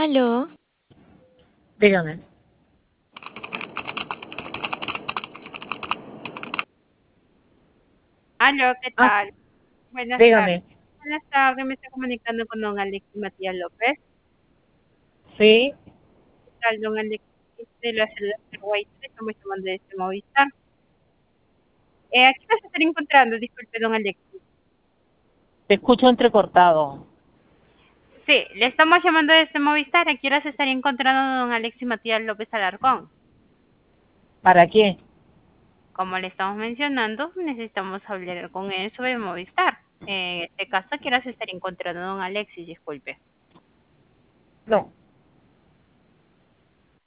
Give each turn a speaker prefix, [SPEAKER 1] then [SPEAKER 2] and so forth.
[SPEAKER 1] Aló,
[SPEAKER 2] Dígame.
[SPEAKER 3] Aló, ¿qué
[SPEAKER 2] Ah,
[SPEAKER 3] tal? Buenas tardes.
[SPEAKER 2] dígame.
[SPEAKER 3] Buenas tardes, me estoy comunicando con don Alexis Matías López.
[SPEAKER 2] Sí,
[SPEAKER 3] ¿Qué tal, don Alexis? De la ciudad de Uruguay, le estamos llamando de este Movistar. Aquí vas a estar encontrando, disculpe, don Alexis.
[SPEAKER 2] te escucho entrecortado.
[SPEAKER 3] Sí, le estamos llamando de este Movistar. Aquí las estaría encontrando don Alexis Matías López Alarcón.
[SPEAKER 2] ¿Para qué?
[SPEAKER 3] Como le estamos mencionando, necesitamos hablar con él sobre Movistar. En este caso, aquí las estaría encontrando don Alexis, disculpe.
[SPEAKER 2] No,